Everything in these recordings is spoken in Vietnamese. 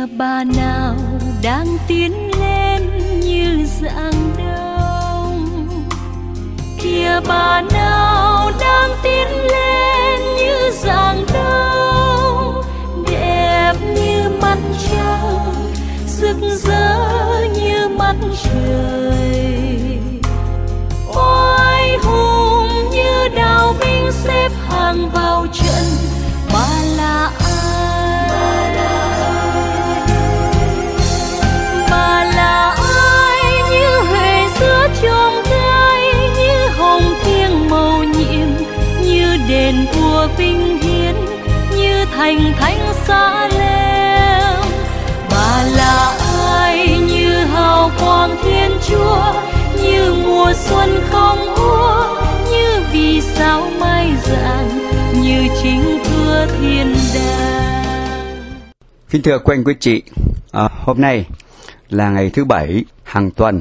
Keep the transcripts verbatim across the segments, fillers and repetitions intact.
Kìa bà nào đang tiến lên như dạng đông, kìa bà nào đang tiến lên như dạng đông, đẹp như mặt trăng, rực rỡ như mặt trời, oai hùng như đạo binh xếp hàng vào trận. Bà là ai? Bà là ai? Như huệ giữa chôm gai, như hồng thiêng màu nhiệm, như đền vua vinh hiến, như thành thánh Sa Lem. Bà là ai? Như hào quang Thiên Chúa, như mùa xuân không úa, như vì sao mai rạng, như chính cửa thiên đàng. Kính thưa quý anh quý chị, à, hôm nay là ngày thứ bảy hàng tuần,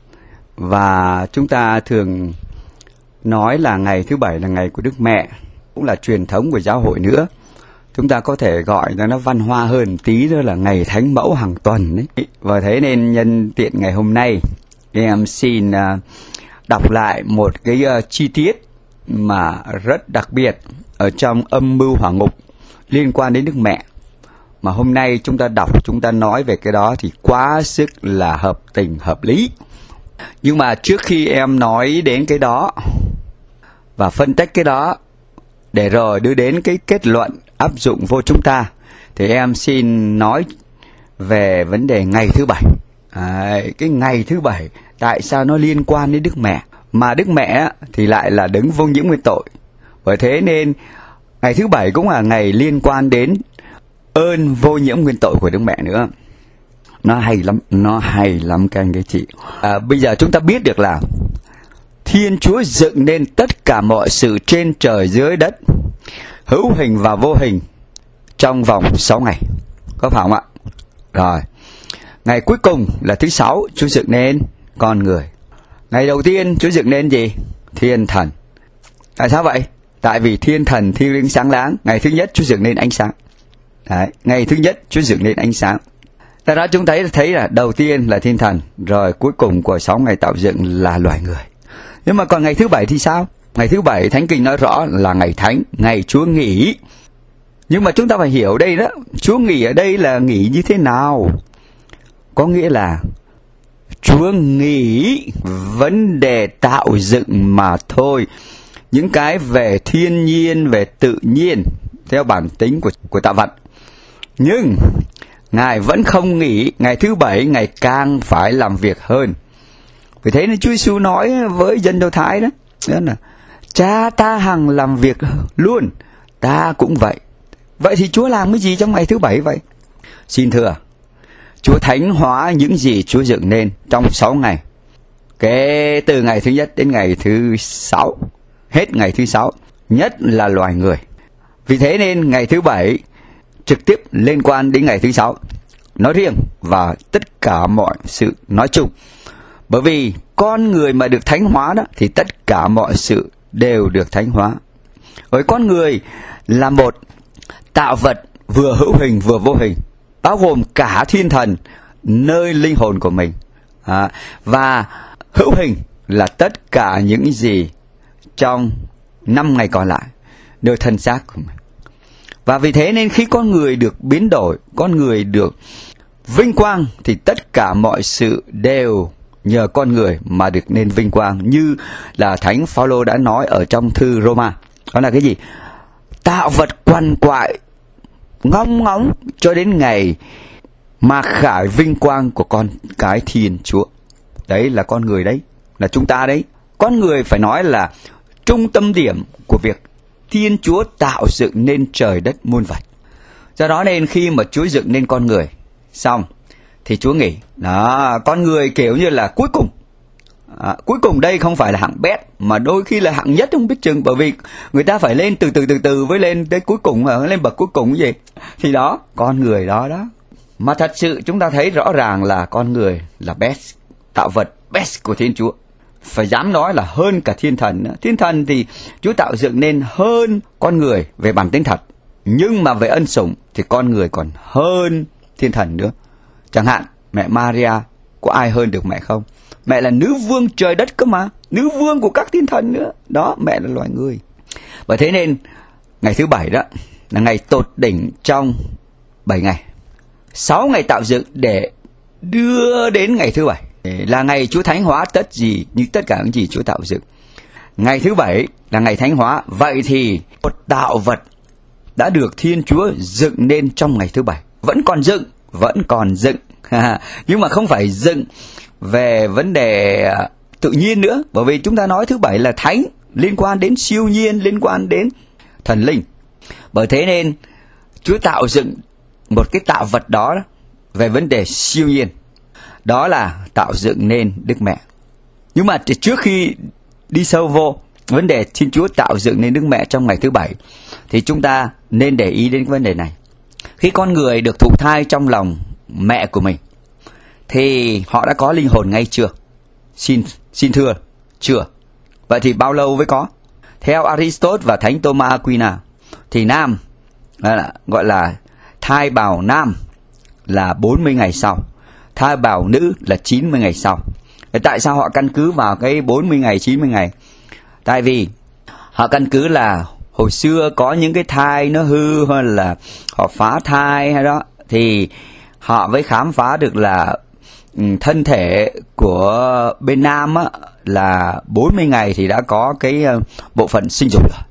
và chúng ta thường nói là ngày thứ bảy là ngày của Đức Mẹ, cũng là truyền thống của giáo hội nữa. Chúng ta có thể gọi là nó văn hoa hơn tí, đó là ngày Thánh Mẫu hàng tuần đấy. Và thế nên nhân tiện ngày hôm nay, em xin uh, đọc lại một cái uh, chi tiết mà rất đặc biệt ở trong Âm mưu hỏa ngục liên quan đến Đức Mẹ. Mà hôm nay chúng ta đọc, chúng ta nói về cái đó thì quá sức là hợp tình, hợp lý. Nhưng mà trước khi em nói đến cái đó và phân tích cái đó, để rồi đưa đến cái kết luận áp dụng vô chúng ta, thì em xin nói về vấn đề ngày thứ bảy. À, cái ngày thứ bảy tại sao nó liên quan đến Đức Mẹ, mà Đức Mẹ thì lại là đấng vô nhiễm nguyên tội. Bởi thế nên ngày thứ bảy cũng là ngày liên quan đến ơn vô nhiễm nguyên tội của Đức Mẹ nữa. Nó hay lắm, nó hay lắm các anh các chị. À, bây giờ chúng ta biết được là Thiên Chúa dựng nên tất cả mọi sự trên trời dưới đất, hữu hình và vô hình, trong vòng sáu ngày. Có phải không ạ? Rồi, ngày cuối cùng là thứ sáu, Chúa dựng nên con người. Ngày đầu tiên Chúa dựng nên gì? Thiên thần. Tại sao vậy? Tại vì thiên thần thiêng liêng sáng láng. Ngày thứ nhất Chúa dựng nên ánh sáng. Đấy, ngày thứ nhất Chúa dựng nên ánh sáng. Tại đó chúng thấy thấy là đầu tiên là thiên thần, rồi cuối cùng của sáu ngày tạo dựng là loài người. Nhưng mà còn ngày thứ bảy thì sao? Ngày thứ bảy Thánh Kinh nói rõ là ngày thánh, ngày Chúa nghỉ. Nhưng mà chúng ta phải hiểu đây đó, Chúa nghỉ ở đây là nghỉ như thế nào? Có nghĩa là Chúa nghỉ vấn đề tạo dựng mà thôi. Những cái về thiên nhiên, về tự nhiên, theo bản tính của, của tạo vật. Nhưng Ngài vẫn không nghỉ. Ngày thứ bảy Ngài càng phải làm việc hơn. Vì thế nên Chúa Giêsu nói với dân Do Thái đó, đó là Cha ta hằng làm việc luôn, ta cũng vậy. Vậy thì Chúa làm cái gì trong ngày thứ bảy vậy? Xin thưa, Chúa thánh hóa những gì Chúa dựng nên trong sáu ngày, kể từ ngày thứ nhất đến ngày thứ sáu, hết ngày thứ sáu, nhất là loài người. Vì thế nên ngày thứ bảy trực tiếp liên quan đến ngày thứ sáu nói riêng và tất cả mọi sự nói chung. Bởi vì con người mà được thánh hóa đó thì tất cả mọi sự đều được thánh hóa. Bởi con người là một tạo vật vừa hữu hình vừa vô hình, bao gồm cả thiên thần nơi linh hồn của mình. À, và hữu hình là tất cả những gì trong năm ngày còn lại, nơi thân xác của mình. Và vì thế nên khi con người được biến đổi, con người được vinh quang, thì tất cả mọi sự đều nhờ con người mà được nên vinh quang, như là Thánh Phaolô đã nói ở trong thư Roma. Đó là cái gì? Tạo vật quằn quại ngóng ngóng cho đến ngày mặc khải vinh quang của con cái Thiên Chúa. Đấy là con người đấy, là chúng ta đấy. Con người phải nói là trung tâm điểm của việc Thiên Chúa tạo dựng nên trời đất muôn vật. Do đó nên khi mà Chúa dựng nên con người xong thì Chúa nghỉ. Đó, con người kiểu như là cuối cùng. À, cuối cùng đây không phải là hạng bét, mà đôi khi là hạng nhất không biết chừng, bởi vì người ta phải lên từ từ từ từ với lên tới cuối cùng, mà lên bậc cuối cùng cái gì. Thì đó, con người đó đó. Mà thật sự chúng ta thấy rõ ràng là con người là best, tạo vật best của Thiên Chúa. Phải dám nói là hơn cả thiên thần nữa. Thiên thần thì Chúa tạo dựng nên hơn con người về bản tính thật, nhưng mà về ân sủng thì con người còn hơn thiên thần nữa. Chẳng hạn mẹ Maria, có ai hơn được mẹ không? Mẹ là nữ vương trời đất cơ mà, nữ vương của các thiên thần nữa. Đó, mẹ là loài người. Và thế nên ngày thứ bảy đó là ngày tột đỉnh trong bảy ngày. Sáu ngày tạo dựng để đưa đến ngày thứ bảy là ngày Chúa thánh hóa tất gì như tất cả những gì Chúa tạo dựng. Ngày thứ bảy là ngày thánh hóa. Vậy thì một tạo vật đã được Thiên Chúa dựng nên trong ngày thứ bảy. Vẫn còn dựng, vẫn còn dựng. Nhưng mà không phải dựng về vấn đề tự nhiên nữa. Bởi vì chúng ta nói thứ bảy là thánh, liên quan đến siêu nhiên, liên quan đến thần linh. Bởi thế nên Chúa tạo dựng một cái tạo vật đó về vấn đề siêu nhiên. Đó là tạo dựng nên Đức Mẹ. Nhưng mà trước khi đi sâu vô vấn đề Thiên Chúa tạo dựng nên Đức Mẹ trong ngày thứ bảy, thì chúng ta nên để ý đến vấn đề này. Khi con người được thụ thai trong lòng mẹ của mình, thì họ đã có linh hồn ngay chưa? Xin, xin thưa, chưa. Vậy thì bao lâu mới có? Theo Aristotle và Thánh Thomas Aquina, thì nam, là, gọi là thai bào nam là bốn mươi ngày sau, thai bào nữ là chín mươi ngày sau. Tại sao họ căn cứ vào cái bốn mươi ngày, chín mươi ngày? Tại vì họ căn cứ là hồi xưa có những cái thai nó hư, hay là họ phá thai hay đó, thì họ mới khám phá được là thân thể của bên nam á, là bốn mươi ngày thì đã có cái bộ phận sinh dục rồi.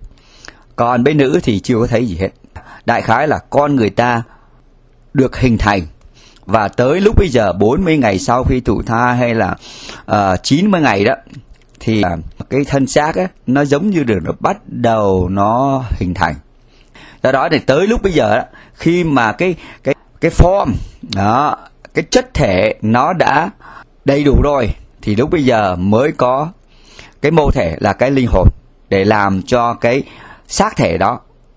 Còn bên nữ thì chưa có thấy gì hết. Đại khái là con người ta được hình thành, và tới lúc bây giờ bốn mươi ngày sau khi thụ thai hay là uh, chín mươi ngày đó, thì uh, cái thân xác á, nó giống như được nó bắt đầu nó hình thành. Do đó thì tới lúc bây giờ đó, khi mà cái cái cái form đó, cái chất thể nó đã đầy đủ rồi, thì lúc bây giờ mới có cái mô thể là cái linh hồn, để làm cho cái xác thể đó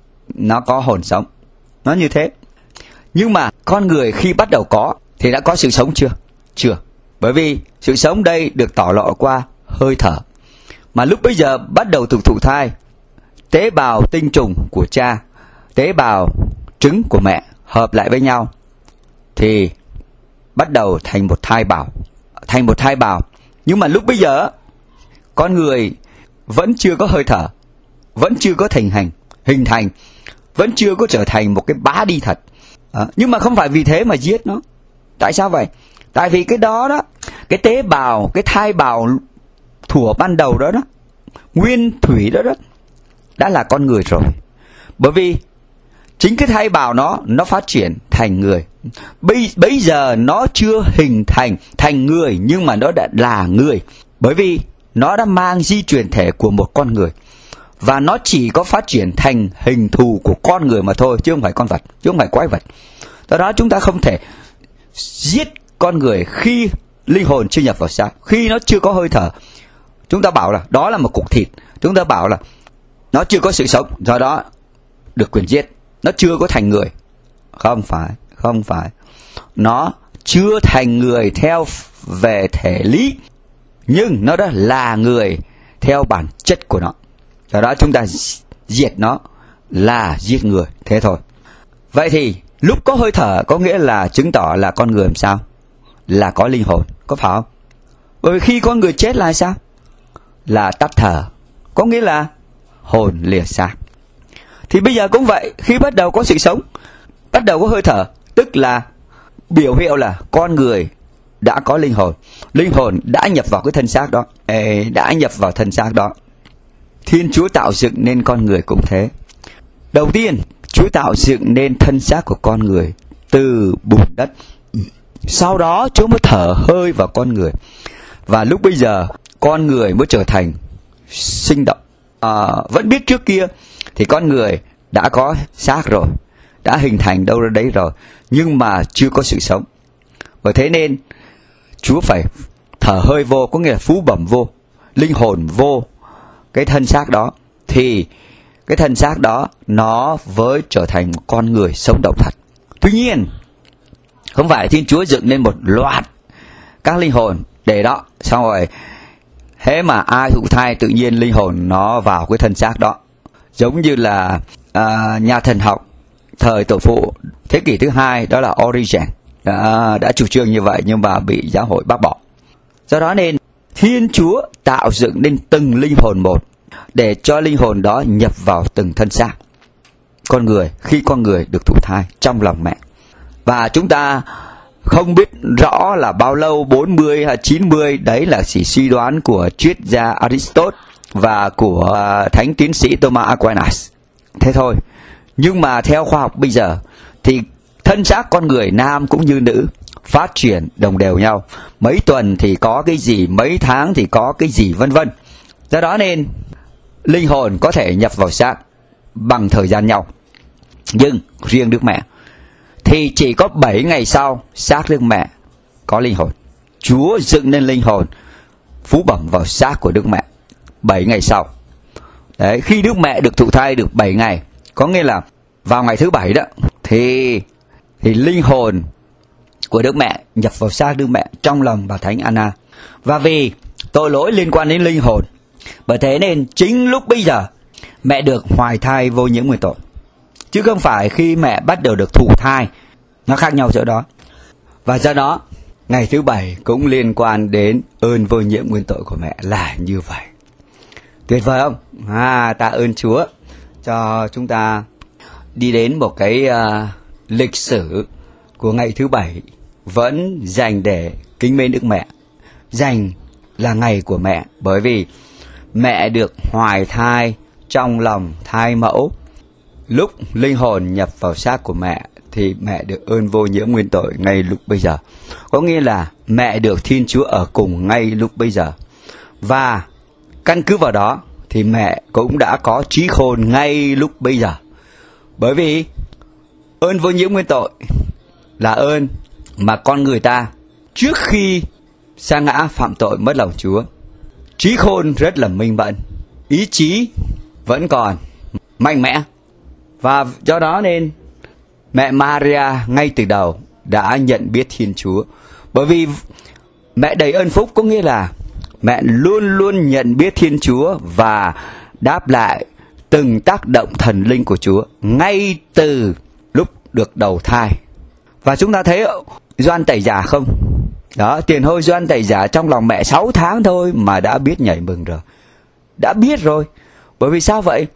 nó có hồn sống. Nó như thế. Nhưng mà con người khi bắt đầu có thì đã có sự sống chưa? Chưa. Bởi vì sự sống đây được tỏ lộ qua hơi thở. Mà lúc bây giờ bắt đầu từ thụ thai, tế bào tinh trùng của cha, tế bào trứng của mẹ hợp lại với nhau, thì bắt đầu thành một thai bào. Thành một thai bào. Nhưng mà lúc bây giờ con người vẫn chưa có hơi thở, vẫn chưa có thành hành, hình thành, vẫn chưa có trở thành một cái bá đi thật. À, nhưng mà không phải vì thế mà giết nó. Tại sao vậy? Tại vì cái đó đó, cái tế bào, cái thai bào thuở ban đầu đó đó, nguyên thủy đó đó, đã là con người rồi. Bởi vì chính cái thai bào nó, nó phát triển thành người. Bây, bây giờ nó chưa hình thành thành người, nhưng mà nó đã là người. Bởi vì nó đã mang di truyền thể của một con người. Và nó chỉ có phát triển thành hình thù của con người mà thôi, chứ không phải con vật, chứ không phải quái vật. Do đó chúng ta không thể giết con người khi linh hồn chưa nhập vào xác, khi nó chưa có hơi thở. Chúng ta bảo là đó là một cục thịt, chúng ta bảo là nó chưa có sự sống, do đó được quyền giết. Nó chưa có thành người. Không phải, không phải. Nó chưa thành người theo về thể lý, nhưng nó đã là người theo bản chất của nó. Do đó chúng ta diệt nó là giết người, thế thôi. Vậy thì lúc có hơi thở có nghĩa là chứng tỏ là con người làm sao? Là có linh hồn, có phải không? Bởi vì khi con người chết là sao? Là tắt thở, có nghĩa là hồn lìa xác. Thì bây giờ cũng vậy, khi bắt đầu có sự sống, bắt đầu có hơi thở, tức là biểu hiệu là con người đã có linh hồn. Linh hồn đã nhập vào cái thân xác đó, đã nhập vào thân xác đó. Thiên Chúa tạo dựng nên con người cũng thế. Đầu tiên, Chúa tạo dựng nên thân xác của con người từ bùn đất. Sau đó Chúa mới thở hơi vào con người. Và lúc bây giờ con người mới trở thành sinh động. À, vẫn biết trước kia thì con người đã có xác rồi, đã hình thành đâu ra đấy rồi, nhưng mà chưa có sự sống. Bởi thế nên Chúa phải thở hơi vô, có nghĩa là phú bẩm vô, linh hồn vô cái thân xác đó, thì cái thân xác đó nó với trở thành một con người sống động thật. Tuy nhiên không phải Thiên Chúa dựng nên một loạt các linh hồn để đó, xong rồi thế mà ai thụ thai tự nhiên linh hồn nó vào cái thân xác đó. Giống như là à, nhà thần học thời tổ phụ thế kỷ thứ hai, đó là Origen, đã, đã chủ trương như vậy nhưng mà bị giáo hội bác bỏ. Do đó nên Thiên Chúa tạo dựng nên từng linh hồn một để cho linh hồn đó nhập vào từng thân xác con người khi con người được thụ thai trong lòng mẹ. Và chúng ta không biết rõ là bao lâu, bốn mươi hay chín mươi, đấy là chỉ suy đoán của triết gia Aristotle và của thánh tiến sĩ Thomas Aquinas. Thế thôi. Nhưng mà theo khoa học bây giờ thì thân xác con người nam cũng như nữ phát triển đồng đều nhau. Mấy tuần thì có cái gì, mấy tháng thì có cái gì, vân vân. Do đó nên linh hồn có thể nhập vào xác bằng thời gian nhau. Nhưng riêng Đức Mẹ thì chỉ có bảy ngày sau xác Đức Mẹ có linh hồn. Chúa dựng nên linh hồn phú bẩm vào xác của Đức Mẹ bảy ngày sau. Đấy, khi Đức Mẹ được thụ thai được bảy ngày, có nghĩa là vào ngày thứ bảy đó, thì thì linh hồn của Đức Mẹ nhập vào xác Đức Mẹ trong lòng bà Thánh Anna. Và vì tội lỗi liên quan đến linh hồn, bởi thế nên chính lúc bây giờ mẹ được hoài thai vô nhiễm nguyên tội, chứ không phải khi mẹ bắt đầu được thụ thai. Nó khác nhau chỗ đó. Và do đó ngày thứ bảy cũng liên quan đến ơn vô nhiễm nguyên tội của mẹ là như vậy. Tuyệt vời không? À, tạ ơn Chúa cho chúng ta đi đến một cái uh, lịch sử của ngày thứ bảy vẫn dành để kính mến Đức Mẹ, dành là ngày của mẹ, bởi vì mẹ được hoài thai trong lòng thai mẫu. Lúc linh hồn nhập vào xác của mẹ thì mẹ được ơn vô nhiễm nguyên tội ngay lúc bây giờ. Có nghĩa là mẹ được Thiên Chúa ở cùng ngay lúc bây giờ. Và căn cứ vào đó thì mẹ cũng đã có trí khôn ngay lúc bây giờ. Bởi vì ơn vô nhiễm nguyên tội là ơn mà con người ta trước khi sa ngã phạm tội mất lòng Chúa, trí khôn rất là minh mẫn, ý chí vẫn còn mạnh mẽ. Và do đó nên mẹ Maria ngay từ đầu đã nhận biết Thiên Chúa. Bởi vì mẹ đầy ơn phúc có nghĩa là mẹ luôn luôn nhận biết Thiên Chúa và đáp lại từng tác động thần linh của Chúa ngay từ lúc được đầu thai. Và chúng ta thấy Gioan Tẩy Giả không? Đó, tiền hôi Gioan Tẩy Giả trong lòng mẹ sáu tháng thôi mà đã biết nhảy mừng rồi. Đã biết rồi. Bởi vì sao vậy?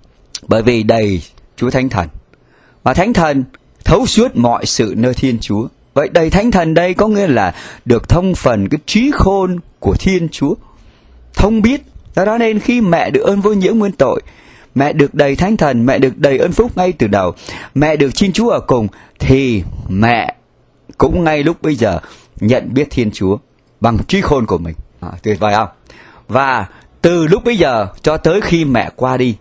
Bởi vì đầy Chúa Thánh Thần. Và Thánh Thần thấu suốt mọi sự nơi Thiên Chúa. Vậy đầy Thánh Thần đây có nghĩa là được thông phần cái trí khôn của Thiên Chúa, thông biết. Do đó nên khi mẹ được ơn vô nhiễm nguyên tội, mẹ được đầy Thánh Thần, mẹ được đầy ơn phúc ngay từ đầu, mẹ được Thiên Chúa ở cùng, thì mẹ cũng ngay lúc bây giờ nhận biết Thiên Chúa bằng trí khôn của mình. À, tuyệt vời không? Và từ lúc bây giờ cho tới khi mẹ qua đi,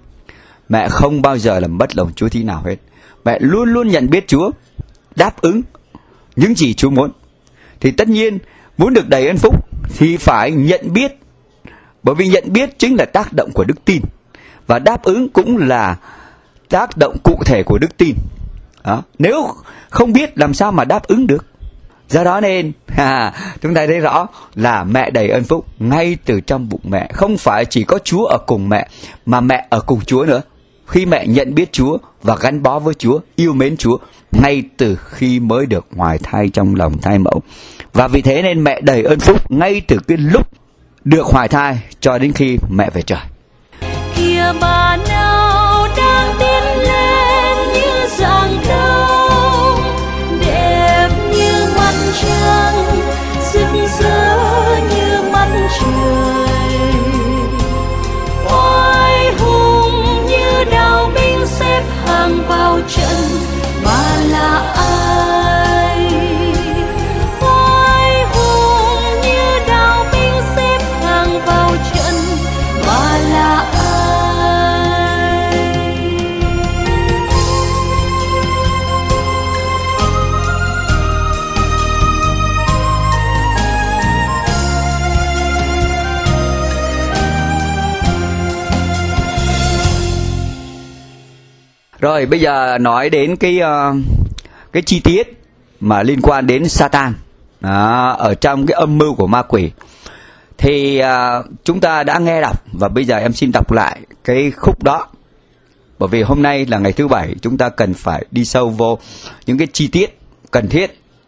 mẹ không bao giờ làm mất lòng Chúa tí nào hết. Mẹ luôn luôn nhận biết Chúa, đáp ứng những gì Chúa muốn. Thì tất nhiên muốn được đầy ơn phúc thì phải nhận biết. Bởi vì nhận biết chính là tác động của đức tin, và đáp ứng cũng là tác động cụ thể của đức tin. Đó. Nếu không biết làm sao mà đáp ứng được. Do đó nên à, chúng ta thấy rõ là mẹ đầy ơn phúc ngay từ trong bụng mẹ. Không phải chỉ có Chúa ở cùng mẹ, mà mẹ ở cùng Chúa nữa. Khi mẹ nhận biết Chúa và gắn bó với Chúa, yêu mến Chúa ngay từ khi mới được hoài thai trong lòng thai mẫu. Và vì thế nên mẹ đầy ơn phúc ngay từ cái lúc được hoài thai cho đến khi mẹ về trời. Kìa bà nào đang tiến lên như dạng đông, đẹp như mặt trăng, rực rỡ như mặt trời, oai hùng như đạo binh xếp hàng vào trận. Bà là ai? Oai hùng như đạo binh xếp hàng vào trận. Bà là ai? Rồi bây giờ nói đến cái uh, cái chi tiết mà liên quan đến Satan đó, ở trong cái âm mưu của ma quỷ. Thì uh, chúng ta đã nghe đọc, và bây giờ em xin đọc lại cái khúc đó. Bởi vì hôm nay là ngày thứ bảy, chúng ta cần phải đi sâu vô những cái chi tiết cần thiết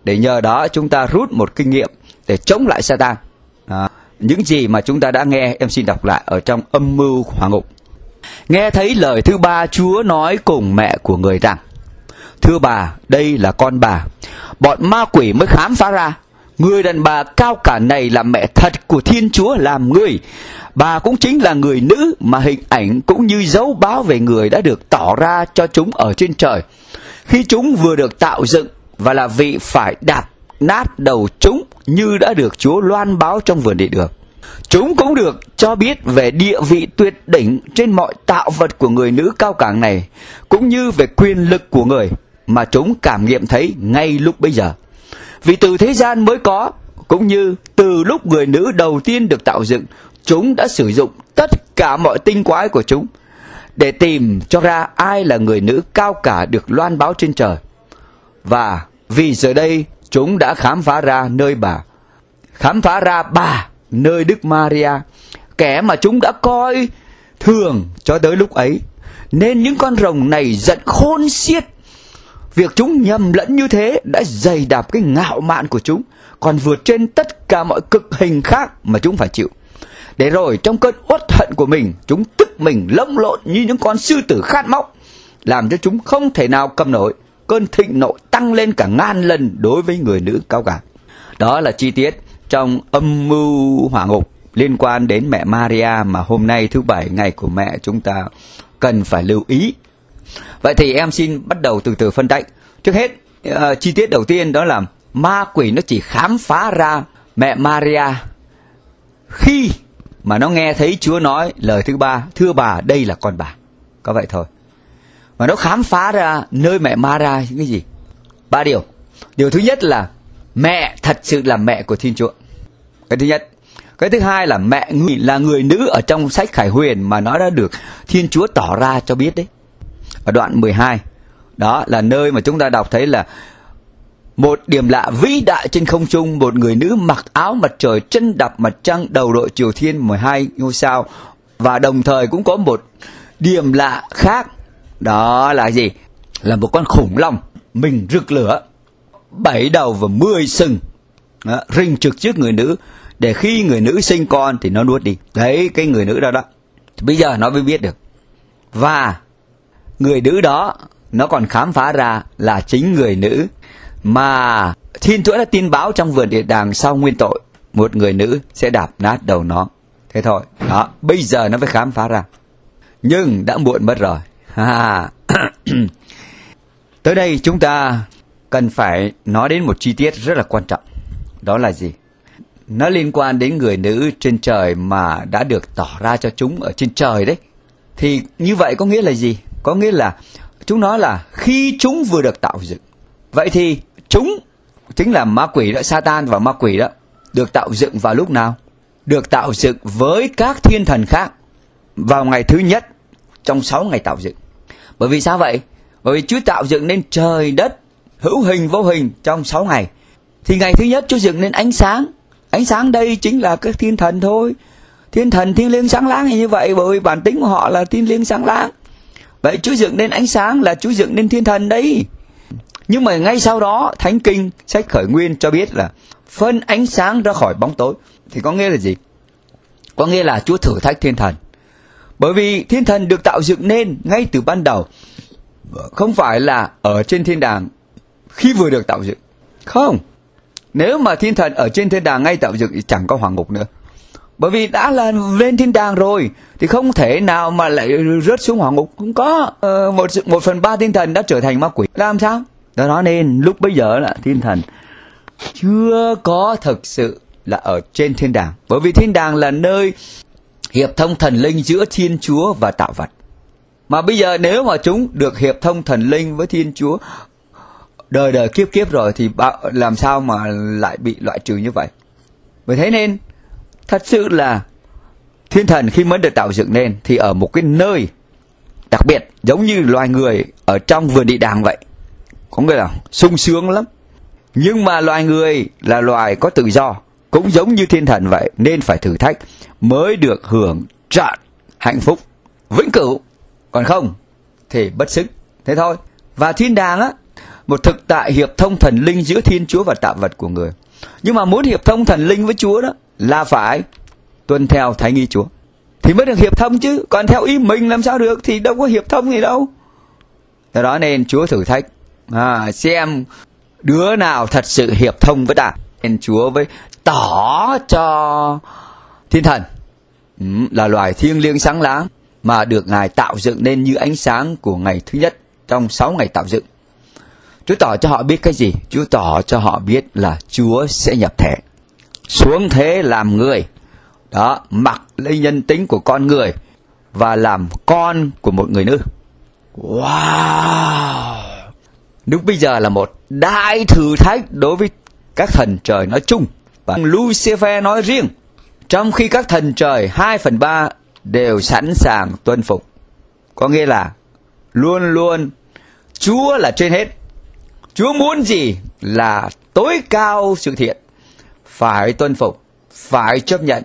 để nhờ đó chúng ta rút một kinh nghiệm để chống lại Satan. Đó. Những gì mà chúng ta đã nghe, em xin đọc lại ở trong Âm mưu hỏa ngục. Nghe thấy lời thứ ba, Chúa nói cùng mẹ của người rằng: thưa bà, đây là con bà. Bọn ma quỷ mới khám phá ra, người đàn bà cao cả này là mẹ thật của Thiên Chúa làm người. Bà cũng chính là người nữ mà hình ảnh cũng như dấu báo về người đã được tỏ ra cho chúng ở trên trời, khi chúng vừa được tạo dựng, và là vị phải đạp nát đầu chúng như đã được Chúa loan báo trong vườn địa đường. Chúng cũng được cho biết về địa vị tuyệt đỉnh trên mọi tạo vật của người nữ cao cả này, cũng như về quyền lực của người mà chúng cảm nghiệm thấy ngay lúc bấy giờ. Vì từ thế gian mới có, cũng như từ lúc người nữ đầu tiên được tạo dựng, chúng đã sử dụng tất cả mọi tinh quái của chúng để tìm cho ra ai là người nữ cao cả được loan báo trên trời. Và vì giờ đây chúng đã khám phá ra nơi bà, khám phá ra bà nơi Đức Maria, kẻ mà chúng đã coi thường cho tới lúc ấy. Nên những con rồng này giận khôn xiết. Việc chúng nhầm lẫn như thế đã dày đạp cái ngạo mạn của chúng, còn vượt trên tất cả mọi cực hình khác mà chúng phải chịu. Để rồi trong cơn uất hận của mình, chúng tức mình lông lộn như những con sư tử khát máu, làm cho chúng không thể nào cầm nổi. Cơn thịnh nộ tăng lên cả ngàn lần đối với người nữ cao cả. Đó là chi tiết trong Âm mưu hỏa ngục liên quan đến mẹ Maria mà hôm nay thứ bảy, ngày của mẹ, chúng ta cần phải lưu ý. Vậy thì em xin bắt đầu từ từ phân tích. Trước hết, uh, chi tiết đầu tiên đó là ma quỷ nó chỉ khám phá ra mẹ Maria khi mà nó nghe thấy Chúa nói lời thứ ba: thưa bà, đây là con bà. Có vậy thôi. Và nó khám phá ra nơi mẹ Maria những cái gì? Ba điều. Điều thứ nhất là mẹ thật sự là mẹ của Thiên Chúa. Cái thứ nhất. Cái thứ hai là mẹ là người nữ ở trong sách Khải Huyền mà nó đã được Thiên Chúa tỏ ra cho biết đấy. Ở đoạn mười hai, đó là nơi mà chúng ta đọc thấy là một điểm lạ vĩ đại trên không trung, một người nữ mặc áo mặt trời, chân đạp mặt trăng, đầu đội triều thiên mười hai ngôi sao. Và đồng thời cũng có một điểm lạ khác, đó là gì? Là một con khủng long mình rực lửa, bảy đầu và mười sừng, đó, rình trực trước người nữ, để khi người nữ sinh con thì nó nuốt đi. Đấy, cái người nữ đó đó. Bây giờ nó mới biết được. Và người nữ đó nó còn khám phá ra là chính người nữ mà Thiên Chúa đã tin báo trong vườn địa đàng sau nguyên tội, một người nữ sẽ đạp nát đầu nó. Thế thôi. Đó, bây giờ nó mới khám phá ra. Nhưng đã muộn mất rồi. Tới đây chúng ta cần phải nói đến một chi tiết rất là quan trọng. Đó là gì? Nó liên quan đến người nữ trên trời mà đã được tỏ ra cho chúng ở trên trời đấy. Thì như vậy có nghĩa là gì? Có nghĩa là chúng nói là khi chúng vừa được tạo dựng. Vậy thì chúng chính là ma quỷ đó, Satan và ma quỷ đó, được tạo dựng vào lúc nào? Được tạo dựng với các thiên thần khác vào ngày thứ nhất trong sáu ngày tạo dựng. Bởi vì sao vậy? Bởi vì Chúa tạo dựng nên trời đất hữu hình vô hình trong sáu ngày. Thì ngày thứ nhất Chúa dựng nên ánh sáng. Ánh sáng đây chính là các thiên thần thôi. Thiên thần, thiên liêng sáng láng như vậy, bởi vì bản tính của họ là thiên liêng sáng láng. Vậy Chúa dựng nên ánh sáng là Chúa dựng nên thiên thần đấy. Nhưng mà ngay sau đó Thánh Kinh sách Khởi Nguyên cho biết là phân ánh sáng ra khỏi bóng tối. Thì có nghĩa là gì? Có nghĩa là Chúa thử thách thiên thần. Bởi vì thiên thần được tạo dựng nên ngay từ ban đầu, không phải là ở trên thiên đàng khi vừa được tạo dựng. Không. Nếu mà thiên thần ở trên thiên đàng ngay tạo dựng thì chẳng có hỏa ngục nữa. Bởi vì đã là lên thiên đàng rồi thì không thể nào mà lại rớt xuống hỏa ngục. Không có. Ờ, một, một phần ba thiên thần đã trở thành ma quỷ. Làm sao? Đó nên lúc bây giờ là thiên thần chưa có thực sự là ở trên thiên đàng. Bởi vì thiên đàng là nơi hiệp thông thần linh giữa Thiên Chúa và tạo vật. Mà bây giờ nếu mà chúng được hiệp thông thần linh với Thiên Chúa đời đời kiếp kiếp rồi thì làm sao mà lại bị loại trừ như vậy? Bởi thế nên thật sự là thiên thần khi mới được tạo dựng nên thì ở một cái nơi đặc biệt, giống như loài người ở trong vườn địa đàng vậy. Có nghĩa là sung sướng lắm. Nhưng mà loài người là loài có tự do, cũng giống như thiên thần vậy, nên phải thử thách mới được hưởng trọn hạnh phúc vĩnh cửu. Còn không thì bất xứng. Thế thôi. Và thiên đàng á, một thực tại hiệp thông thần linh giữa Thiên Chúa và tạo vật của người. Nhưng mà muốn hiệp thông thần linh với Chúa đó là phải tuân theo thánh ý Chúa thì mới được hiệp thông chứ. Còn theo ý mình làm sao được, thì đâu có hiệp thông gì đâu. Do đó nên Chúa thử thách à, xem đứa nào thật sự hiệp thông với ta. Nên Chúa với tỏ cho thiên thần ừ, là loài thiêng liêng sáng láng mà được Ngài tạo dựng nên như ánh sáng của ngày thứ nhất trong sáu ngày tạo dựng. Chúa tỏ cho họ biết cái gì? Chúa tỏ cho họ biết là Chúa sẽ nhập thể, xuống thế làm người. Đó, mặc lấy nhân tính của con người và làm con của một người nữ. Wow! Lúc bây giờ là một đại thử thách đối với các thần trời nói chung và Lucifer nói riêng. Trong khi các thần trời hai phần ba đều sẵn sàng tuân phục. Có nghĩa là luôn luôn Chúa là trên hết. Chúa muốn gì là tối cao sự thiện, phải tuân phục, phải chấp nhận.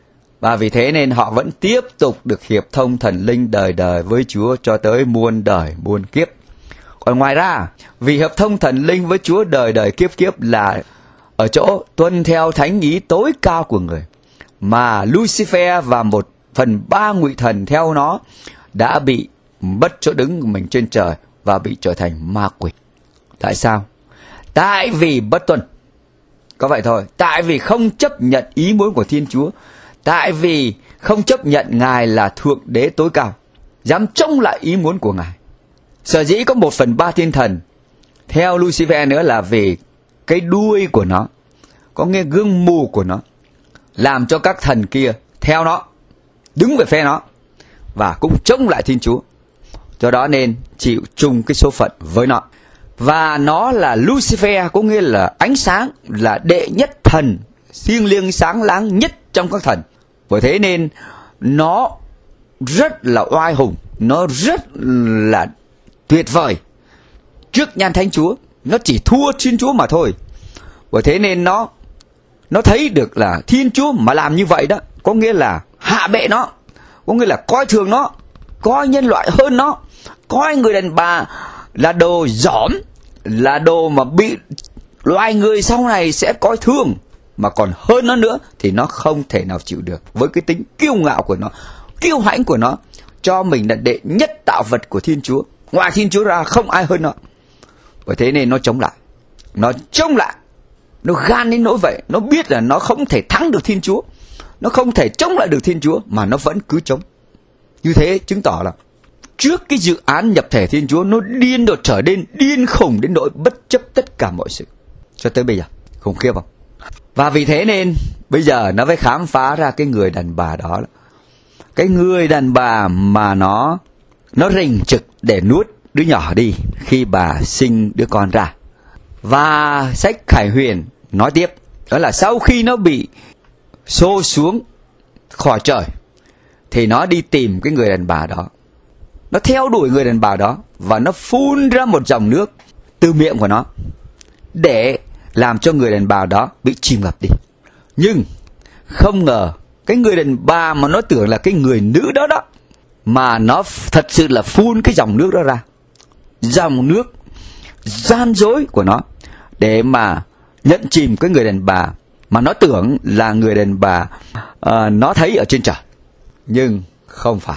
Và vì thế nên họ vẫn tiếp tục được hiệp thông thần linh đời đời với Chúa cho tới muôn đời muôn kiếp. Còn ngoài ra, vì hiệp thông thần linh với Chúa đời đời kiếp kiếp là ở chỗ tuân theo thánh ý tối cao của người, mà Lucifer và một phần ba ngụy thần theo nó đã bị mất chỗ đứng của mình trên trời và bị trở thành ma quỷ. Tại sao? Tại vì bất tuân. Có vậy thôi. Tại vì không chấp nhận ý muốn của Thiên Chúa. Tại vì không chấp nhận Ngài là Thượng Đế tối cao, dám chống lại ý muốn của Ngài. Sở dĩ có một phần ba thiên thần theo Lucifer nữa là vì cái đuôi của nó, có nghĩa gương mù của nó, làm cho các thần kia theo nó, đứng về phe nó và cũng chống lại Thiên Chúa. Do đó nên chịu chung cái số phận với nó. Và nó là Lucifer, có nghĩa là ánh sáng, là đệ nhất thần, thiêng liêng sáng láng nhất trong các thần. Bởi thế nên nó rất là oai hùng, nó rất là tuyệt vời trước nhan Thánh Chúa. Nó chỉ thua Thiên Chúa mà thôi. Bởi thế nên nó nó thấy được là Thiên Chúa mà làm như vậy đó, có nghĩa là hạ bệ nó, có nghĩa là coi thường nó, coi nhân loại hơn nó, coi người đàn bà là đồ dỏm, là đồ mà bị loài người sau này sẽ coi thường, mà còn hơn nó nữa, thì nó không thể nào chịu được với cái tính kiêu ngạo của nó, kiêu hãnh của nó, cho mình là đệ nhất tạo vật của Thiên Chúa, ngoài Thiên Chúa ra không ai hơn nó. Bởi thế nên nó chống lại, nó chống lại, nó gan đến nỗi vậy. Nó biết là nó không thể thắng được Thiên Chúa, nó không thể chống lại được Thiên Chúa, mà nó vẫn cứ chống. Như thế chứng tỏ là trước cái dự án nhập thể Thiên Chúa, nó điên đột trở nên điên khùng đến nỗi bất chấp tất cả mọi sự. Cho tới bây giờ, khủng khiếp không? Và vì thế nên bây giờ nó phải khám phá ra cái người đàn bà đó. Cái người đàn bà mà nó Nó rình trực để nuốt đứa nhỏ đi khi bà sinh đứa con ra. Và sách Khải Huyền nói tiếp, đó là sau khi nó bị xô xuống khỏi trời thì nó đi tìm cái người đàn bà đó. Nó theo đuổi người đàn bà đó và nó phun ra một dòng nước từ miệng của nó để làm cho người đàn bà đó bị chìm ngập đi. Nhưng không ngờ cái người đàn bà mà nó tưởng là cái người nữ đó đó, mà nó thật sự là phun cái dòng nước đó ra, dòng nước gian dối của nó, để mà nhận chìm cái người đàn bà mà nó tưởng là người đàn bà uh, nó thấy ở trên trời. Nhưng không phải,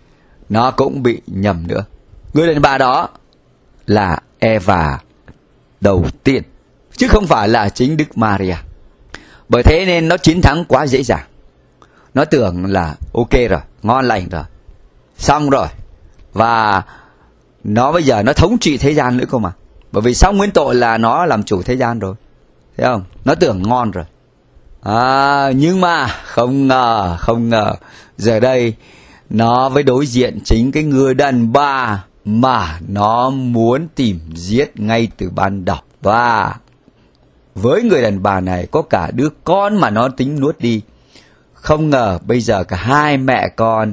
nó cũng bị nhầm nữa. Người đàn bà đó là Eva đầu tiên, chứ không phải là chính Đức Maria. Bởi thế nên nó chiến thắng quá dễ dàng. Nó tưởng là ok rồi, ngon lành rồi, xong rồi, và nó bây giờ nó thống trị thế gian nữa cơ mà. Bởi vì xong nguyên tội là nó làm chủ thế gian rồi, thấy không? Nó tưởng ngon rồi. À, nhưng mà không ngờ, không ngờ giờ đây nó với đối diện chính cái người đàn bà mà nó muốn tìm giết ngay từ ban đầu. Và với người đàn bà này có cả đứa con mà nó tính nuốt đi. Không ngờ bây giờ cả hai mẹ con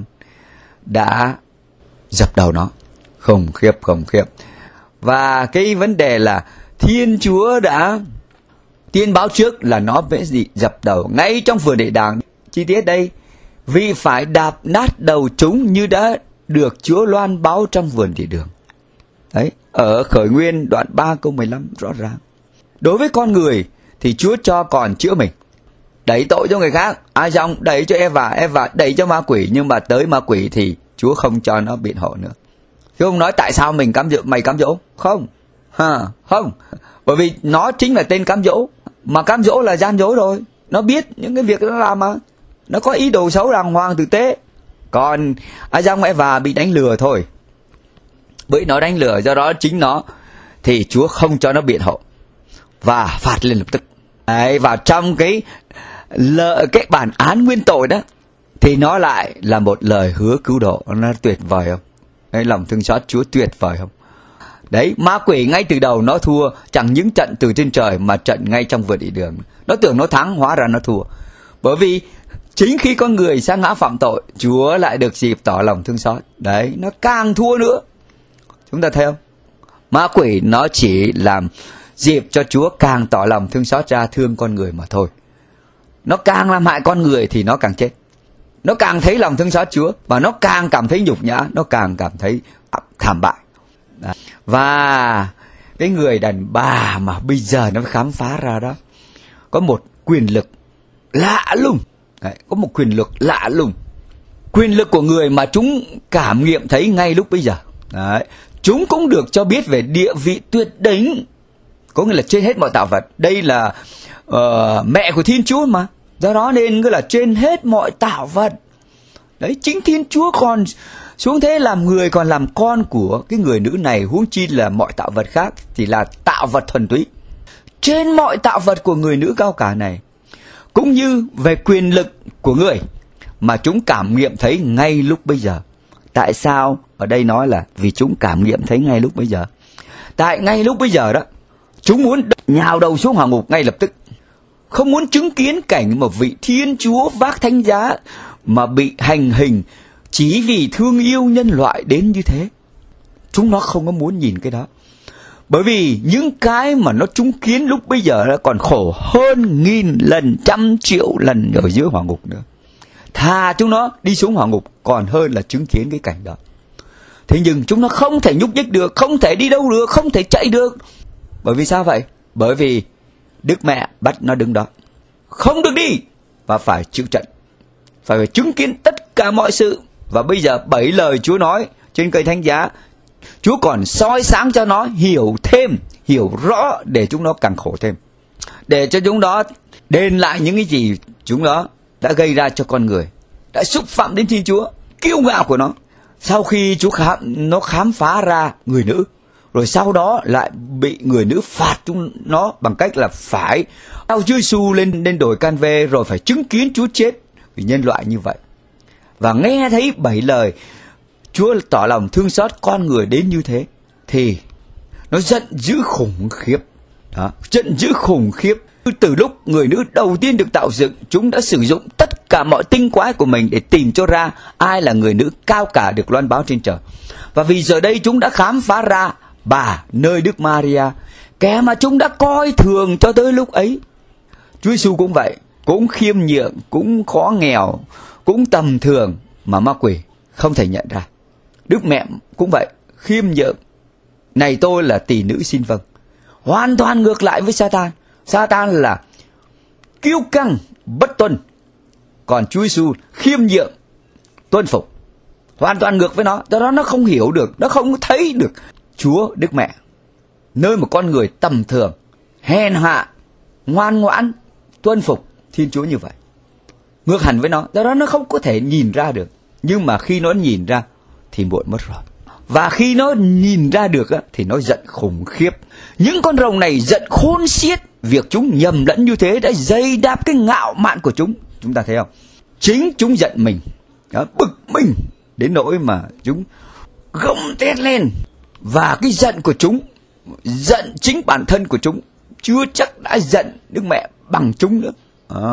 đã dập đầu nó. Khủng khiếp, khủng khiếp. Và cái vấn đề là Thiên Chúa đã tiên báo trước là nó sẽ gì dập đầu ngay trong vườn địa đàng. Chi tiết đây, vì phải đạp nát đầu chúng như đã được Chúa loan báo trong vườn địa đường. Đấy, ở Khởi Nguyên đoạn ba câu mười lăm rõ ràng. Đối với con người thì Chúa cho còn chữa mình. Đẩy tội cho người khác, ai xong đẩy cho Eva, Eva đẩy cho ma quỷ, nhưng mà tới ma quỷ thì Chúa không cho nó biện hộ nữa. Chứ không nói tại sao mình cám dỗ, mày cám dỗ. Không, ha, không. Bởi vì nó chính là tên cám dỗ. Mà cám dỗ là gian dối rồi. Nó biết những cái việc nó làm mà. Nó có ý đồ xấu đàng hoàng tử tế. Còn Adam và Eva bị đánh lừa thôi. Bởi nó đánh lừa, do đó chính nó thì Chúa không cho nó biện hộ và phạt lên lập tức. Đấy, và trong cái lợi cái bản án nguyên tội đó thì nó lại là một lời hứa cứu độ. Nó tuyệt vời không? Đấy, lòng thương xót Chúa tuyệt vời không? Đấy, ma quỷ ngay từ đầu nó thua, chẳng những trận từ trên trời mà trận ngay trong vườn địa đường. Nó tưởng nó thắng, hóa ra nó thua. Bởi vì chính khi con người sa ngã phạm tội, Chúa lại được dịp tỏ lòng thương xót. Đấy, nó càng thua nữa. Chúng ta thấy không? Ma quỷ nó chỉ làm dịp cho Chúa càng tỏ lòng thương xót ra, thương con người mà thôi. Nó càng làm hại con người thì nó càng chết. Nó càng thấy lòng thương xót Chúa và nó càng cảm thấy nhục nhã, nó càng cảm thấy thảm bại. Đấy. Và cái người đàn bà mà bây giờ nó khám phá ra đó, có một quyền lực lạ lùng. Đấy, có một quyền lực lạ lùng. Quyền lực của người mà chúng cảm nghiệm thấy ngay lúc bây giờ. Đấy. Chúng cũng được cho biết về địa vị tuyệt đỉnh, có nghĩa là trên hết mọi tạo vật. Đây là uh, mẹ của Thiên Chúa mà, do đó nên cứ là trên hết mọi tạo vật. Đấy, chính Thiên Chúa còn xuống thế làm người, còn làm con của cái người nữ này, huống chi là mọi tạo vật khác thì là tạo vật thuần túy. Trên mọi tạo vật của người nữ cao cả này, cũng như về quyền lực của người mà chúng cảm nghiệm thấy ngay lúc bây giờ. Tại sao ở đây nói là vì chúng cảm nghiệm thấy ngay lúc bây giờ? Tại ngay lúc bây giờ đó, chúng muốn nhào đầu xuống hỏa ngục ngay lập tức, không muốn chứng kiến cảnh một vị Thiên Chúa vác thánh giá mà bị hành hình chỉ vì thương yêu nhân loại đến như thế. Chúng nó không có muốn nhìn cái đó. Bởi vì những cái mà nó chứng kiến lúc bây giờ nó còn khổ hơn nghìn lần, trăm triệu lần ở dưới hỏa ngục nữa. Thà chúng nó đi xuống hỏa ngục còn hơn là chứng kiến cái cảnh đó. Thế nhưng chúng nó không thể nhúc nhích được, không thể đi đâu được, không thể chạy được. Bởi vì sao vậy? Bởi vì Đức Mẹ bắt nó đứng đó, không được đi và phải chịu trận, phải, phải chứng kiến tất cả mọi sự. Và bây giờ bảy lời Chúa nói trên cây thánh giá, Chúa còn soi sáng cho nó hiểu thêm, hiểu rõ để chúng nó càng khổ thêm, để cho chúng nó đền lại những cái gì chúng nó đã gây ra cho con người, đã xúc phạm đến Thiên Chúa, kiêu ngạo của nó. Sau khi Chúa khám, nó khám phá ra người nữ, rồi sau đó lại bị người nữ phạt chúng nó bằng cách là phải ao Chúa Giêsu lên lên đồi Can Vê, rồi phải chứng kiến Chúa chết vì nhân loại như vậy. Và nghe thấy bảy lời Chúa tỏ lòng thương xót con người đến như thế, thì nó giận dữ khủng khiếp. Đó, giận dữ khủng khiếp. Từ lúc người nữ đầu tiên được tạo dựng, chúng đã sử dụng tất cả mọi tinh quái của mình để tìm cho ra ai là người nữ cao cả được loan báo trên trời. Và vì giờ đây chúng đã khám phá ra bà nơi Đức Maria, kẻ mà chúng đã coi thường cho tới lúc ấy. Chúa Giêsu cũng vậy, cũng khiêm nhượng, cũng khó nghèo, cũng tầm thường mà ma quỷ không thể nhận ra. Đức Mẹ cũng vậy, khiêm nhượng, này tôi là tỷ nữ xin vâng. Hoàn toàn ngược lại với Satan. Satan là kiêu căng, bất tuân, còn Chúa Giêsu khiêm nhượng, tuân phục. Hoàn toàn ngược với nó. Do đó nó không hiểu được, nó không thấy được Chúa Đức Mẹ nơi một con người tầm thường, hèn hạ, ngoan ngoãn, tuân phục Thiên Chúa như vậy. Ngược hẳn với nó. Do đó nó không có thể nhìn ra được. Nhưng mà khi nó nhìn ra thì muộn mất rồi. Và khi nó nhìn ra được thì nó giận khủng khiếp. Những con rồng này giận khôn xiết. Việc chúng nhầm lẫn như thế đã dày đạp cái ngạo mạn của chúng. Chúng ta thấy không? Chính chúng giận mình, đó, bực mình đến nỗi mà chúng gầm thét lên. Và cái giận của chúng, giận chính bản thân của chúng, chưa chắc đã giận Đức Mẹ bằng chúng nữa. À,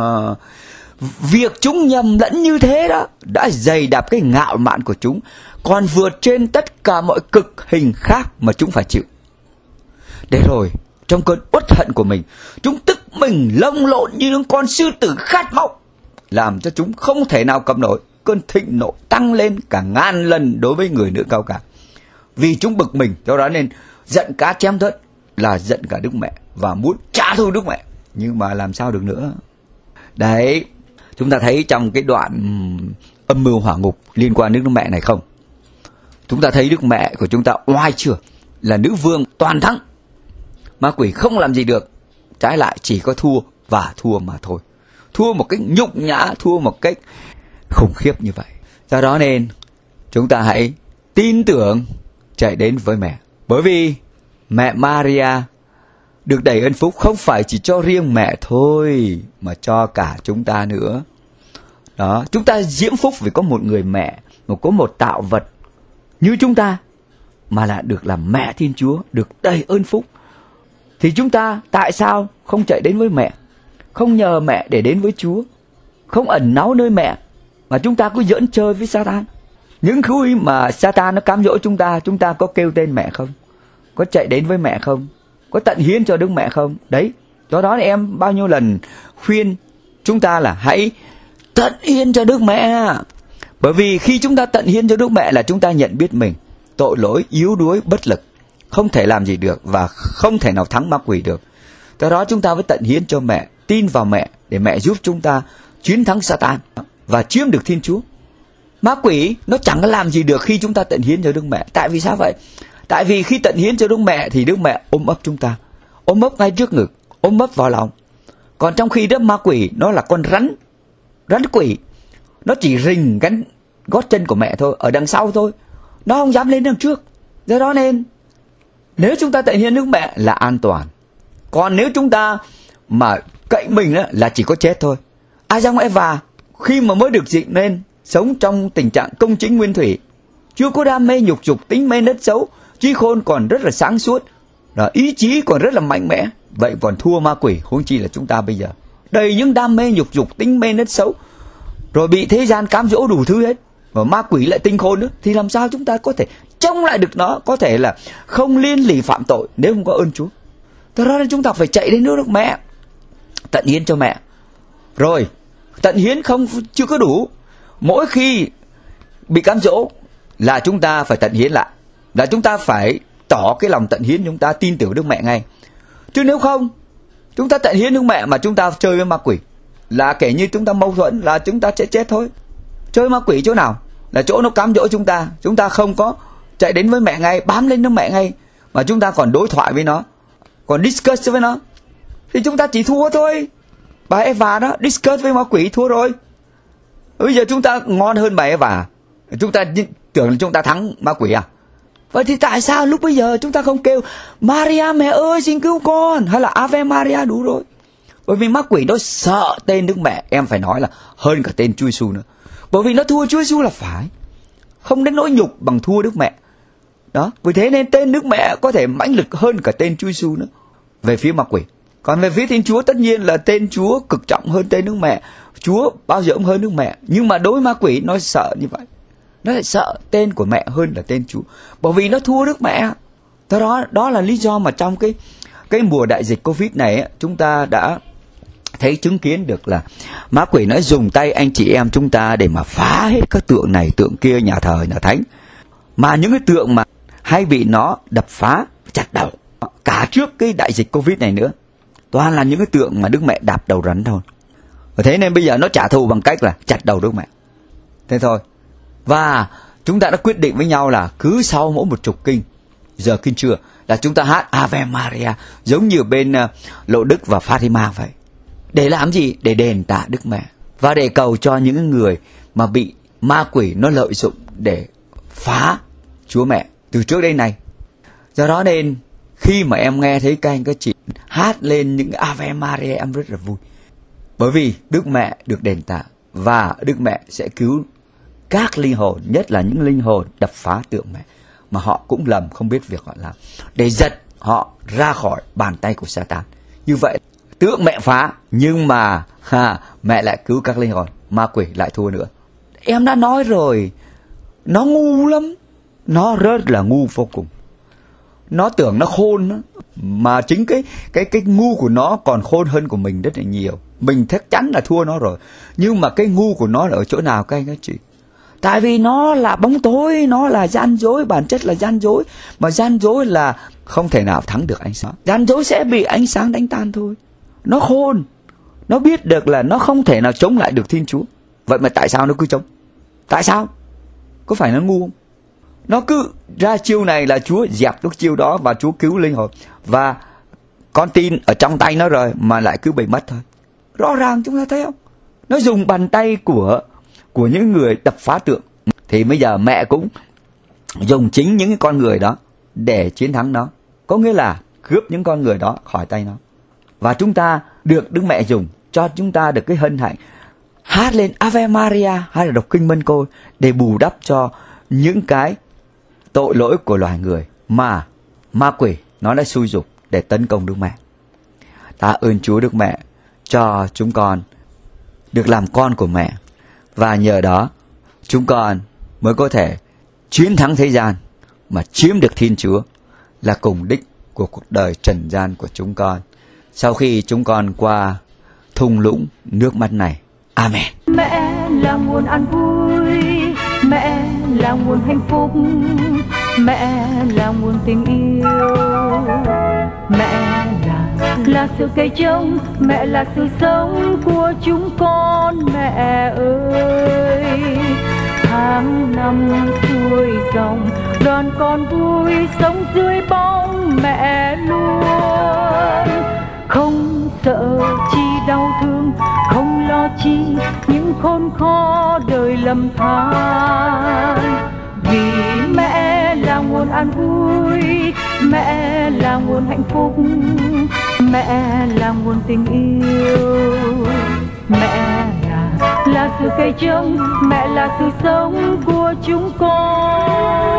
việc chúng nhầm lẫn như thế đó đã dày đạp cái ngạo mạn của chúng, còn vượt trên tất cả mọi cực hình khác mà chúng phải chịu. Để rồi trong cơn uất hận của mình, chúng tức mình lông lộn như những con sư tử khát máu, làm cho chúng không thể nào cầm nổi. Cơn thịnh nộ tăng lên cả ngàn lần đối với người nữ cao cả. vì chúng bực mình, do đó nên giận cá chém thớt, là giận cả Đức Mẹ và muốn trả thù Đức Mẹ, nhưng mà làm sao được nữa. Đấy, chúng ta thấy trong cái đoạn âm mưu hỏa ngục liên quan đến Đức Mẹ này không? Chúng ta thấy Đức Mẹ của chúng ta oai chưa, là nữ vương toàn thắng, ma quỷ không làm gì được, trái lại chỉ có thua và thua mà thôi, thua một cách nhục nhã, thua một cách khủng khiếp như vậy. Do đó nên chúng ta hãy tin tưởng chạy đến với mẹ, bởi vì mẹ Maria được đầy ơn phúc không phải chỉ cho riêng mẹ thôi, mà cho cả chúng ta nữa. Đó, chúng ta diễm phúc vì có một người mẹ, mà có một tạo vật như chúng ta, mà là được làm mẹ Thiên Chúa, được đầy ơn phúc. Thì chúng ta tại sao không chạy đến với mẹ, không nhờ mẹ để đến với Chúa, không ẩn náu nơi mẹ, mà chúng ta cứ giỡn chơi với Satan? Những khi mà Satan nó cám dỗ chúng ta, chúng ta có kêu tên mẹ không? Có chạy đến với mẹ không? Có tận hiến cho Đức Mẹ không? Đấy, do đó em bao nhiêu lần khuyên chúng ta là hãy tận hiến cho Đức Mẹ. Bởi vì khi chúng ta tận hiến cho Đức Mẹ là chúng ta nhận biết mình tội lỗi, yếu đuối, bất lực, không thể làm gì được và không thể nào thắng ma quỷ được. Do đó chúng ta phải tận hiến cho mẹ, tin vào mẹ để mẹ giúp chúng ta chiến thắng Satan và chiếm được Thiên Chúa. Ma quỷ nó chẳng có làm gì được khi chúng ta tận hiến cho Đức Mẹ. Tại vì sao vậy? Tại vì khi tận hiến cho Đức Mẹ thì Đức Mẹ ôm ấp chúng ta, ôm ấp ngay trước ngực, ôm ấp vào lòng. Còn trong khi đó ma quỷ nó là con rắn, rắn quỷ, nó chỉ rình gắn gót chân của mẹ thôi, ở đằng sau thôi, nó không dám lên đằng trước. Do đó nên nếu chúng ta tận hiến Đức Mẹ là an toàn. Còn nếu chúng ta mà cậy mình đó, là chỉ có chết thôi. Adam Eva khi mà mới được dựng nên sống trong tình trạng công chính nguyên thủy, chưa có đam mê nhục dục, tính mê nết xấu, trí khôn còn rất là sáng suốt, đó, ý chí còn rất là mạnh mẽ, vậy còn thua ma quỷ, huống chi là chúng ta bây giờ đầy những đam mê nhục dục, tính mê nết xấu, rồi bị thế gian cám dỗ đủ thứ hết, và ma quỷ lại tinh khôn nữa, thì làm sao chúng ta có thể chống lại được nó, có thể là không liên lỉ phạm tội nếu không có ơn Chúa. Thế đó nên chúng ta phải chạy đến nước Đức Mẹ, tận hiến cho mẹ. Rồi tận hiến không chưa có đủ, mỗi khi bị cám dỗ là chúng ta phải tận hiến lại, là chúng ta phải tỏ cái lòng tận hiến, chúng ta tin tưởng Đức Mẹ ngay. Chứ nếu không, chúng ta tận hiến Đức Mẹ mà chúng ta chơi với ma quỷ, là kể như chúng ta mâu thuẫn, là chúng ta sẽ chết thôi. Chơi ma quỷ chỗ nào? Là chỗ nó cám dỗ chúng ta, chúng ta không có chạy đến với mẹ ngay, bám lên Đức Mẹ ngay, mà chúng ta còn đối thoại với nó, còn discuss với nó, thì chúng ta chỉ thua thôi. Bà Eva đó discuss với ma quỷ thua rồi. Bây giờ chúng ta ngon hơn bà Eva, chúng ta tưởng là chúng ta thắng ma quỷ à? Vậy thì tại sao lúc bây giờ chúng ta không kêu Maria mẹ ơi xin cứu con, hay là Ave Maria đủ rồi? Bởi vì ma quỷ nó sợ tên Đức Mẹ, em phải nói là hơn cả tên Chúa Giêsu nữa. Bởi vì nó thua Chúa Giêsu là phải, không đến nỗi nhục bằng thua Đức Mẹ. Đó, vì thế nên tên Đức Mẹ có thể mãnh lực hơn cả tên Chúa Giêsu nữa về phía ma quỷ. Còn về phía Thiên Chúa tất nhiên là tên Chúa cực trọng hơn tên Đức Mẹ, Chúa bao giờ cũng hơn Đức Mẹ. Nhưng mà đối với ma quỷ nó sợ như vậy, nó lại sợ tên của mẹ hơn là tên Chúa, bởi vì nó thua Đức Mẹ. Đó, đó là lý do mà trong cái cái mùa đại dịch Covid này chúng ta đã thấy chứng kiến được là ma quỷ nó dùng tay anh chị em chúng ta để mà phá hết các tượng này tượng kia, nhà thờ nhà thánh. Mà những cái tượng mà hay bị nó đập phá, chặt đầu, cả trước cái đại dịch Covid này nữa, toàn là những cái tượng mà Đức Mẹ đạp đầu rắn thôi. Và thế nên bây giờ nó trả thù bằng cách là chặt đầu Đức Mẹ. Thế thôi. Và chúng ta đã quyết định với nhau là cứ sau mỗi một trục kinh, giờ kinh trưa, là chúng ta hát Ave Maria, giống như bên uh, Lộ Đức và Fatima vậy. Để làm gì? Để đền tạ Đức Mẹ, và để cầu cho những người mà bị ma quỷ nó lợi dụng để phá Chúa Mẹ từ trước đây này. Do đó nên khi mà em nghe thấy các anh các chị hát lên những Ave Maria, em rất là vui. Bởi vì Đức Mẹ được đền tạ, và Đức Mẹ sẽ cứu các linh hồn, nhất là những linh hồn đập phá tượng mẹ mà họ cũng lầm không biết việc họ làm, để giật họ ra khỏi bàn tay của Satan. Như vậy tượng mẹ phá, nhưng mà ha, mẹ lại cứu các linh hồn, ma quỷ lại thua nữa. Em đã nói rồi, nó ngu lắm, nó rất là ngu vô cùng. Nó tưởng nó khôn đó, mà chính cái cái cái ngu của nó còn khôn hơn của mình rất là nhiều. Mình chắc chắn là thua nó rồi, nhưng mà cái ngu của nó là ở chỗ nào các anh các chị? Tại vì nó là bóng tối, nó là gian dối, bản chất là gian dối. Mà gian dối là không thể nào thắng được ánh sáng. Gian dối sẽ bị ánh sáng đánh tan thôi. Nó khôn, nó biết được là nó không thể nào chống lại được Thiên Chúa. Vậy mà tại sao nó cứ chống? Tại sao? Có phải nó ngu không? Nó cứ ra chiêu này là Chúa dẹp cái chiêu đó và Chúa cứu linh hồn. Và con tin ở trong tay nó rồi mà lại cứ bị mất thôi. Rõ ràng chúng ta thấy không? Nó dùng bàn tay của của những người đập phá tượng. Thì bây giờ mẹ cũng dùng chính những con người đó để chiến thắng nó. Có nghĩa là cướp những con người đó khỏi tay nó. Và chúng ta được Đức Mẹ dùng cho chúng ta được cái hân hạnh hát lên Ave Maria hay là đọc kinh Mân Côi để bù đắp cho những cái tội lỗi của loài người mà ma quỷ nó đã xúi giục để tấn công Đức Mẹ. Ta ơn Chúa Đức Mẹ cho chúng con được làm con của mẹ, và nhờ đó chúng con mới có thể chiến thắng thế gian mà chiếm được Thiên Chúa, là cùng đích của cuộc đời trần gian của chúng con sau khi chúng con qua thung lũng nước mắt này. Amen. Mẹ là nguồn an vui, mẹ là nguồn hạnh phúc, mẹ là nguồn tình yêu, mẹ là là sự cây trồng, mẹ là sự sống của chúng con. Mẹ ơi, tháng năm xuôi dòng, đoàn con vui sống dưới bóng mẹ luôn. Không sợ chi đau thương, không lo chi những khốn khó đời lầm than. Vì mẹ là nguồn an vui, mẹ là nguồn hạnh phúc, mẹ là nguồn tình yêu, mẹ là là sự cây trồng, mẹ là sự sống của chúng con.